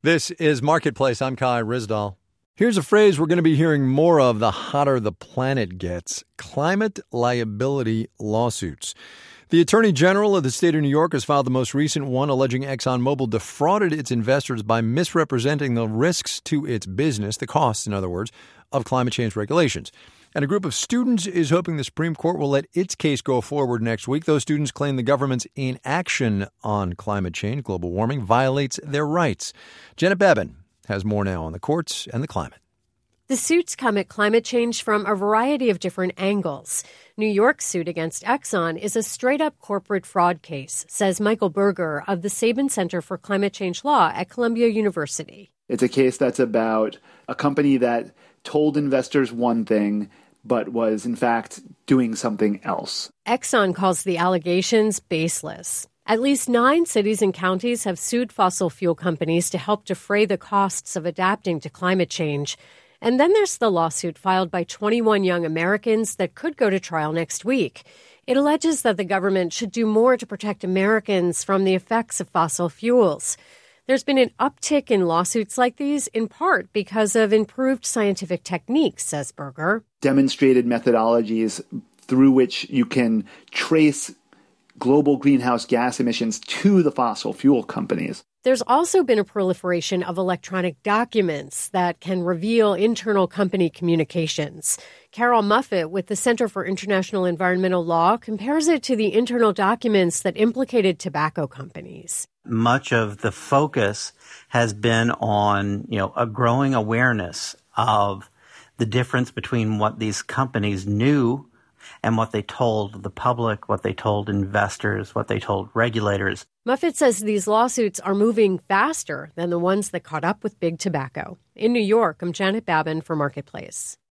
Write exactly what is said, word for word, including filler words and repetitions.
This is Marketplace. I'm Kai Ryssdal. Here's a phrase we're going to be hearing more of the hotter the planet gets: climate liability lawsuits. The Attorney General of the state of New York has filed the most recent one, alleging ExxonMobil defrauded its investors by misrepresenting the risks to its business, the costs, in other words, of climate change regulations. And a group of students is hoping the Supreme Court will let its case go forward next week. Those students claim the government's inaction on climate change, global warming, violates their rights. Janet Babin has more now on the courts and the climate. The suits come at climate change from a variety of different angles. New York's suit against Exxon is a straight-up corporate fraud case, says Michael Berger of the Sabin Center for Climate Change Law at Columbia University. It's a case that's about a company that told investors one thing, but was in fact doing something else. Exxon calls the allegations baseless. At least nine cities and counties have sued fossil fuel companies to help defray the costs of adapting to climate change. And then there's the lawsuit filed by twenty-one young Americans that could go to trial next week. It alleges that the government should do more to protect Americans from the effects of fossil fuels. There's been an uptick in lawsuits like these, in part because of improved scientific techniques, says Berger. Demonstrated methodologies through which you can trace global greenhouse gas emissions to the fossil fuel companies. There's also been a proliferation of electronic documents that can reveal internal company communications. Carol Muffett with the Center for International Environmental Law compares it to the internal documents that implicated tobacco companies. Much of the focus has been on, you know, a growing awareness of the difference between what these companies knew and what they told the public, what they told investors, what they told regulators. Muffett says these lawsuits are moving faster than the ones that caught up with big tobacco. In New York, I'm Janet Babin for Marketplace.